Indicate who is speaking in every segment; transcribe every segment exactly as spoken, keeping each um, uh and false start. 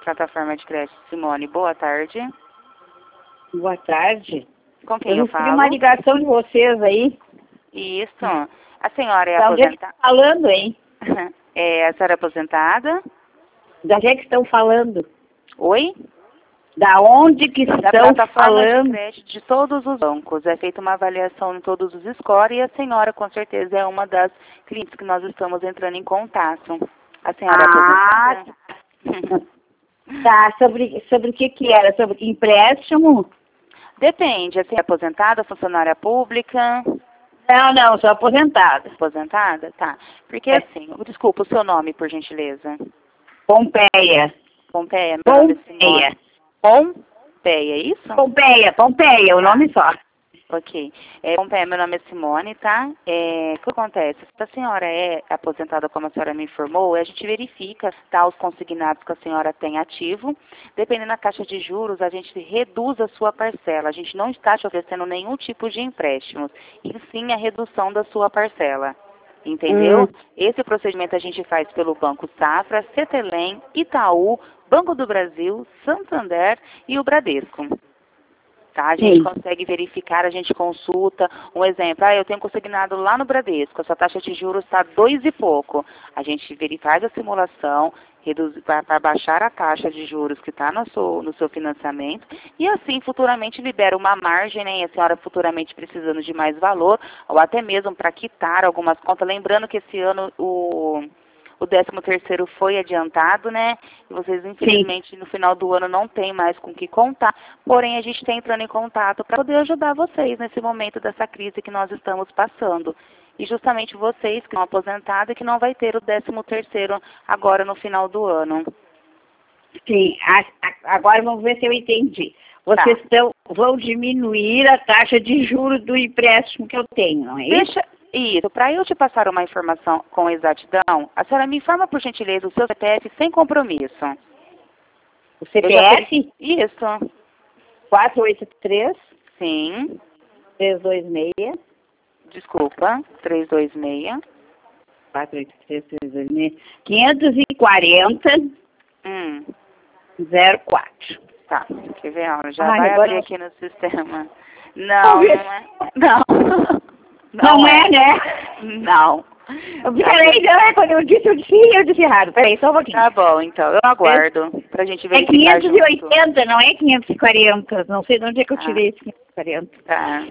Speaker 1: plataforma de crédito. Simone, boa tarde.
Speaker 2: Boa tarde.
Speaker 1: Com quem
Speaker 2: eu
Speaker 1: eu
Speaker 2: recebi
Speaker 1: falo?
Speaker 2: uma ligação de vocês aí.
Speaker 1: Isso. A senhora é
Speaker 2: Da onde é que
Speaker 1: aposentada?
Speaker 2: estão falando, hein?
Speaker 1: É, a senhora é aposentada?
Speaker 2: Da onde é que estão falando?
Speaker 1: Oi?
Speaker 2: Da onde que
Speaker 1: Da
Speaker 2: estão
Speaker 1: plataforma de
Speaker 2: falando?
Speaker 1: crédito de todos os bancos. É feita uma avaliação em todos os scores e a senhora, com certeza, é uma das clientes que nós estamos entrando em contato. A senhora
Speaker 2: Ah,
Speaker 1: é aposentada?
Speaker 2: tá. Sobre, sobre o que que era? Sobre empréstimo?
Speaker 1: Depende. A senhora é aposentada, funcionária pública?
Speaker 2: Não, não, sou aposentada.
Speaker 1: Aposentada? Tá. Porque
Speaker 2: É.
Speaker 1: assim, desculpa, o seu nome, por gentileza.
Speaker 2: Pompeia.
Speaker 1: Pompeia, meu nome é Simone.
Speaker 2: Pompeia.
Speaker 1: Pompeia, é isso?
Speaker 2: Pompeia, Pompeia, o
Speaker 1: Tá.
Speaker 2: nome só.
Speaker 1: Ok. É, Pompeia, meu nome é Simone, tá? É, o que acontece? Se a senhora é aposentada, como a senhora me informou, a gente verifica, tá, os consignados que a senhora tem ativo. Dependendo da taxa de juros, a gente reduz a sua parcela. A gente não está te oferecendo nenhum tipo de empréstimos, e sim a redução da sua parcela. Entendeu?
Speaker 2: Hum.
Speaker 1: Esse procedimento a gente faz pelo Banco Safra, Cetelem, Itaú, Banco do Brasil, Santander e o Bradesco. Tá? A gente
Speaker 2: Sim.
Speaker 1: consegue verificar, a gente consulta. Um exemplo, ah, eu tenho consignado lá no Bradesco, a sua taxa de juros está dois e pouco. A gente verifica, faz a simulação para baixar a taxa de juros que está no seu, no seu financiamento e assim futuramente libera uma margem, né, e a senhora futuramente precisando de mais valor ou até mesmo para quitar algumas contas. Lembrando que esse ano o... O décimo terceiro foi adiantado, né? E vocês, infelizmente, Sim. no final do ano não tem mais com o que contar. Porém, a gente está entrando em contato para poder ajudar vocês nesse momento dessa crise que nós estamos passando. E justamente vocês que estão aposentados e que não vai ter o décimo terceiro agora no final do ano.
Speaker 2: Sim. A, a, agora vamos ver se eu entendi. Vocês
Speaker 1: Tá.
Speaker 2: tão, vão diminuir a taxa de juros do empréstimo que eu tenho, não é isso?
Speaker 1: Deixa... Isso, para eu te passar uma informação com exatidão, a senhora me informa, por gentileza, o seu C P F sem compromisso.
Speaker 2: O C P
Speaker 1: Eu já
Speaker 2: F?
Speaker 1: fiz- Isso.
Speaker 2: quatro oito três,
Speaker 1: Sim.
Speaker 2: três dois seis.
Speaker 1: Desculpa. trezentos e vinte e seis.
Speaker 2: quatro oito três, três dois seis. quinhentos e quarenta,
Speaker 1: Hum.
Speaker 2: zero quatro.
Speaker 1: Tá. Quer ver? Ó, já
Speaker 2: Ai,
Speaker 1: vai
Speaker 2: agora
Speaker 1: abrir
Speaker 2: eu-
Speaker 1: aqui no sistema. Não, não é. Não.
Speaker 2: Não é, né?
Speaker 1: Não.
Speaker 2: Peraí, não é quando eu disse, eu disse, eu disse errado. Peraí, só um pouquinho.
Speaker 1: Tá bom, então. Eu aguardo pra gente
Speaker 2: É
Speaker 1: verificar
Speaker 2: quinhentos e
Speaker 1: junto.
Speaker 2: oitenta, não é quinhentos e quarenta. Não sei de onde é que eu
Speaker 1: Ah.
Speaker 2: tirei esse quinhentos e quarenta.
Speaker 1: Tá.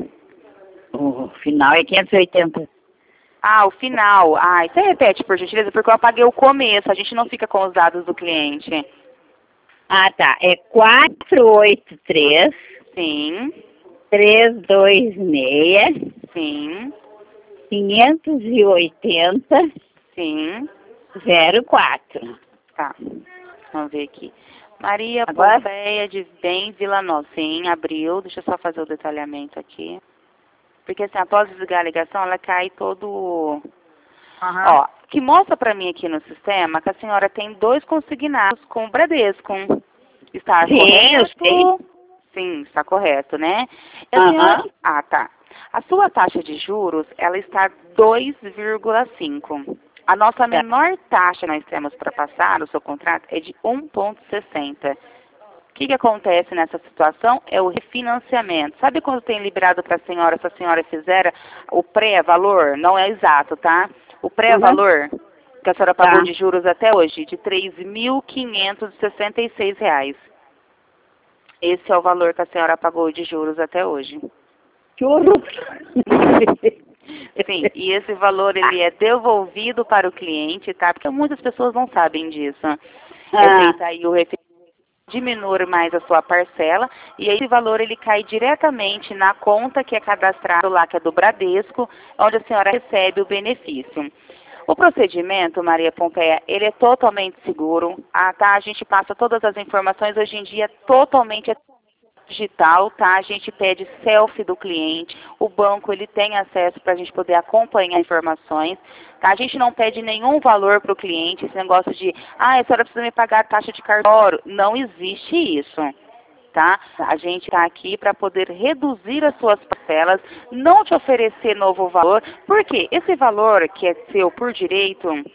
Speaker 2: O final é quinhentos e oitenta.
Speaker 1: Ah, o final. Ah, você repete, por gentileza, porque eu apaguei o começo. A gente não fica com os dados do cliente.
Speaker 2: Ah, tá. É quatro oito três,
Speaker 1: Sim.
Speaker 2: três dois seis,
Speaker 1: Sim.
Speaker 2: quinhentos e oitenta,
Speaker 1: Sim.
Speaker 2: zero quatro.
Speaker 1: Tá. Vamos ver aqui. Maria
Speaker 2: Agora?
Speaker 1: Pompeia de Bem Vila Nova. Sim, abriu. Deixa eu só fazer o detalhamento aqui. Porque assim, após desligar a ligação, ela cai todo...
Speaker 2: Aham.
Speaker 1: Ó, que mostra pra mim aqui no sistema que a senhora tem dois consignados com o Bradesco. Está
Speaker 2: Sim, eu
Speaker 1: correto?
Speaker 2: sei.
Speaker 1: Sim, está correto, né? E a
Speaker 2: Aham.
Speaker 1: senhora... Ah, tá. A sua taxa de juros, ela está dois vírgula cinco. A nossa menor taxa que nós temos para passar no seu contrato é de um vírgula sessenta. O que, que acontece nessa situação? É o refinanciamento. Sabe quando tem liberado para a senhora, se a senhora fizer o pré-valor? Não é exato, tá? O pré-valor que a senhora pagou
Speaker 2: Tá.
Speaker 1: de juros até hoje, de três mil quinhentos e sessenta e seis reais. Esse é o valor que a senhora pagou de juros até hoje.
Speaker 2: Que horror.
Speaker 1: Sim, e esse valor ele é devolvido para o cliente, tá? Porque muitas pessoas não sabem disso. É
Speaker 2: Ah.
Speaker 1: feito aí o refi- diminuir mais a sua parcela e esse valor ele cai diretamente na conta que é cadastrado lá, que é do Bradesco, onde a senhora recebe o benefício. O procedimento, Maria Pompeia, ele é totalmente seguro, ah, tá? A gente passa todas as informações, hoje em dia totalmente digital, tá? A gente pede selfie do cliente, o banco ele tem acesso para a gente poder acompanhar informações, tá? A gente não pede nenhum valor para o cliente, esse negócio de, ah, a senhora precisa me pagar a taxa de cartório, não existe isso, tá? A gente está aqui para poder reduzir as suas parcelas, não te oferecer novo valor, porque esse valor que é seu por direito,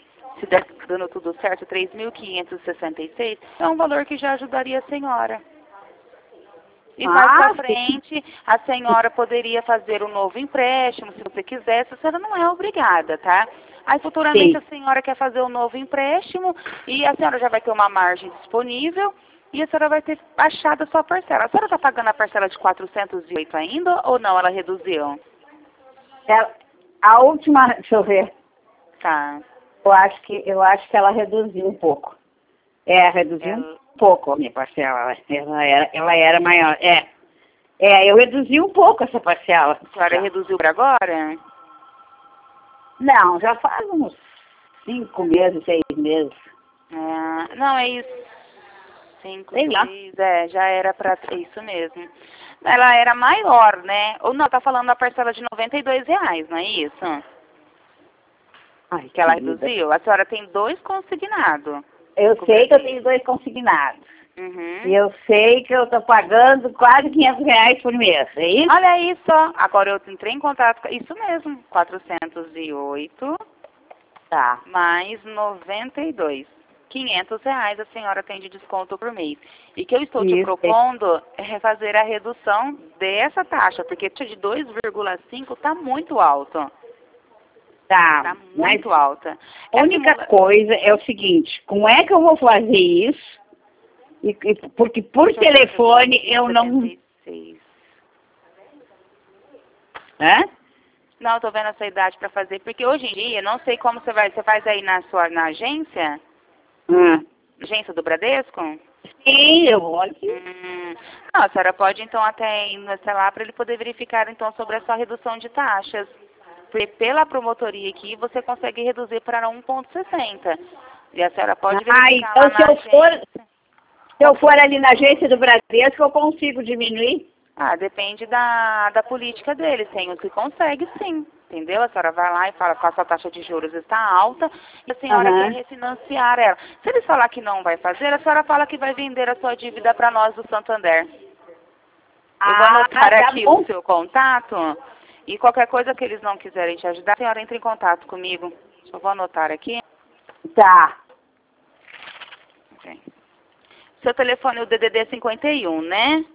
Speaker 1: se der dando tudo certo, três mil quinhentos e sessenta e seis, é um valor que já ajudaria a senhora. E mais
Speaker 2: Ah,
Speaker 1: pra frente, a senhora poderia fazer um novo empréstimo, se você quisesse, a senhora não é obrigada, tá? Aí futuramente
Speaker 2: sim.
Speaker 1: a senhora quer fazer um novo empréstimo e a senhora já vai ter uma margem disponível e a senhora vai ter baixado a sua parcela. A senhora está pagando a parcela de quatrocentos e oito ainda ou não? Ela reduziu?
Speaker 2: É, a última, deixa eu ver.
Speaker 1: Tá.
Speaker 2: Eu acho que, eu acho que ela reduziu um pouco. É, reduziu
Speaker 1: Ela-
Speaker 2: um pouco a minha parcela. Ela era, ela era maior. É. É, eu reduzi um pouco essa parcela.
Speaker 1: A senhora reduziu para agora?
Speaker 2: Não, já faz uns cinco meses, seis meses.
Speaker 1: É, não, é isso. Cinco,
Speaker 2: Sei lá.
Speaker 1: seis, é, já era para isso mesmo. Ela era maior, né? Ou não, tá falando da parcela de noventa e dois reais, não é isso?
Speaker 2: Ai,
Speaker 1: Que ela
Speaker 2: querida.
Speaker 1: reduziu? A senhora tem dois consignados.
Speaker 2: Eu sei que eu tenho dois consignados.
Speaker 1: Uhum.
Speaker 2: E eu sei que eu estou pagando quase quinhentos reais por mês, é isso?
Speaker 1: Olha aí só, agora eu entrei em contato com... Isso mesmo, quatrocentos e oito
Speaker 2: Tá.
Speaker 1: mais noventa e dois. quinhentos reais a senhora tem de desconto por mês. E que eu estou te
Speaker 2: Isso.
Speaker 1: propondo é fazer a redução dessa taxa, porque de dois vírgula cinco está muito alto.
Speaker 2: Tá.
Speaker 1: Está
Speaker 2: Mas
Speaker 1: muito alta.
Speaker 2: a única
Speaker 1: simula-
Speaker 2: coisa é o seguinte, como é que eu vou fazer isso? E, e- porque por
Speaker 1: Deixa eu ver,
Speaker 2: telefone eu não...
Speaker 1: setenta e seis.
Speaker 2: Hã?
Speaker 1: Não, estou vendo a sua idade para fazer, porque hoje em dia, não sei como você vai, você faz aí na sua na agência,
Speaker 2: Hum.
Speaker 1: agência do Bradesco?
Speaker 2: Sim, eu vou aqui.
Speaker 1: Hum, não, a senhora pode então até ir no celular para ele poder verificar então sobre a sua redução de taxas. Porque pela promotoria aqui você consegue reduzir para um vírgula sessenta. E a senhora pode
Speaker 2: Ah,
Speaker 1: verificar lá
Speaker 2: então
Speaker 1: na
Speaker 2: se eu for,
Speaker 1: agência.
Speaker 2: se eu for ali na agência do Bradesco, eu consigo diminuir?
Speaker 1: Ah, depende da, da política deles. Tem os que consegue sim. Entendeu? A senhora vai lá e fala que a sua taxa de juros está alta e a senhora
Speaker 2: Aham.
Speaker 1: quer refinanciar ela. Se eles falar que não vai fazer, a senhora fala que vai vender a sua dívida para nós do Santander. Eu vou
Speaker 2: Ah,
Speaker 1: anotar
Speaker 2: tá
Speaker 1: aqui
Speaker 2: bom.
Speaker 1: o seu contato e qualquer coisa que eles não quiserem te ajudar, a senhora entra em contato comigo. Só vou anotar aqui.
Speaker 2: Tá.
Speaker 1: Ok. Seu telefone é o D D D cinquenta e um, né?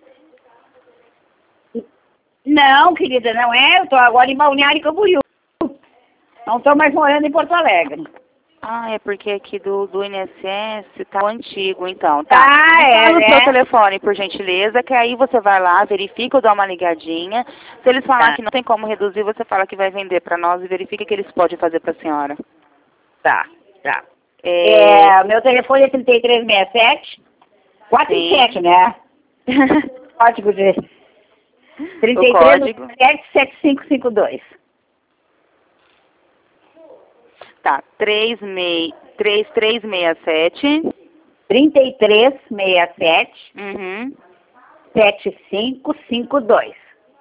Speaker 2: Não, querida, não é. Eu estou agora em Balneário Camboriú. Não estou mais morando em Porto Alegre.
Speaker 1: Ah, é porque aqui do, do I N S S tá o antigo, então, tá?
Speaker 2: Ah,
Speaker 1: Me
Speaker 2: é,
Speaker 1: fala o seu
Speaker 2: né?
Speaker 1: telefone, por gentileza, que aí você vai lá, verifica ou dá uma ligadinha. Se eles falar
Speaker 2: Tá.
Speaker 1: que não tem como reduzir, você fala que vai vender para nós e verifica o que eles podem fazer para a senhora.
Speaker 2: Tá, tá.
Speaker 1: É...
Speaker 2: É, meu telefone é trinta e três sessenta e sete. quatro e sete,
Speaker 1: Sim.
Speaker 2: né? Código de... trinta e
Speaker 1: O
Speaker 2: três
Speaker 1: código.
Speaker 2: sete sete cinco cinco dois.
Speaker 1: Tá, três três seis sete.
Speaker 2: trinta e três sessenta e sete,
Speaker 1: Uhum.
Speaker 2: sete cinco cinco dois.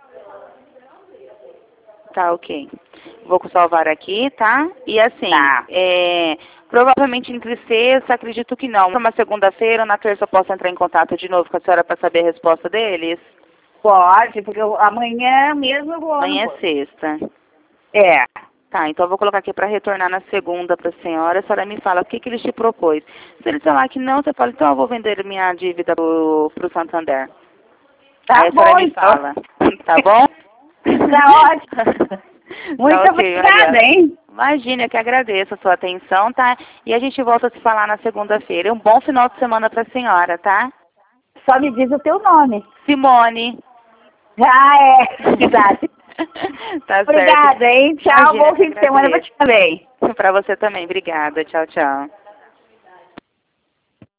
Speaker 1: Tá, ok. Vou salvar aqui, tá? E assim,
Speaker 2: Tá.
Speaker 1: é, provavelmente entre sexta, acredito que não. Uma segunda-feira, na terça eu posso entrar em contato de novo com a senhora para saber a resposta deles?
Speaker 2: Pode, porque eu, amanhã mesmo eu vou...
Speaker 1: Amanhã é sexta.
Speaker 2: É.
Speaker 1: Tá, então eu vou colocar aqui para retornar na segunda para a senhora. A senhora me fala o que, que eles te propôs. Se eles falar que não, você fala, então eu vou vender minha dívida pro, pro Santander.
Speaker 2: Tá
Speaker 1: Aí a
Speaker 2: bom,
Speaker 1: senhora me
Speaker 2: então.
Speaker 1: fala. Tá bom?
Speaker 2: Tá ótimo. Muito
Speaker 1: Tá ok,
Speaker 2: obrigada,
Speaker 1: Maria.
Speaker 2: hein?
Speaker 1: Imagina, eu que agradeço a sua atenção, tá? E a gente volta a se falar na segunda-feira. Um bom final de semana para a senhora, tá?
Speaker 2: Só me diz o teu nome.
Speaker 1: Simone.
Speaker 2: Ah, é. Verdade.
Speaker 1: Tá
Speaker 2: Obrigada,
Speaker 1: certo.
Speaker 2: hein? Tchau,
Speaker 1: Imagina,
Speaker 2: bom fim de semana pra ti também.
Speaker 1: Para você também. Obrigada. Tchau, tchau.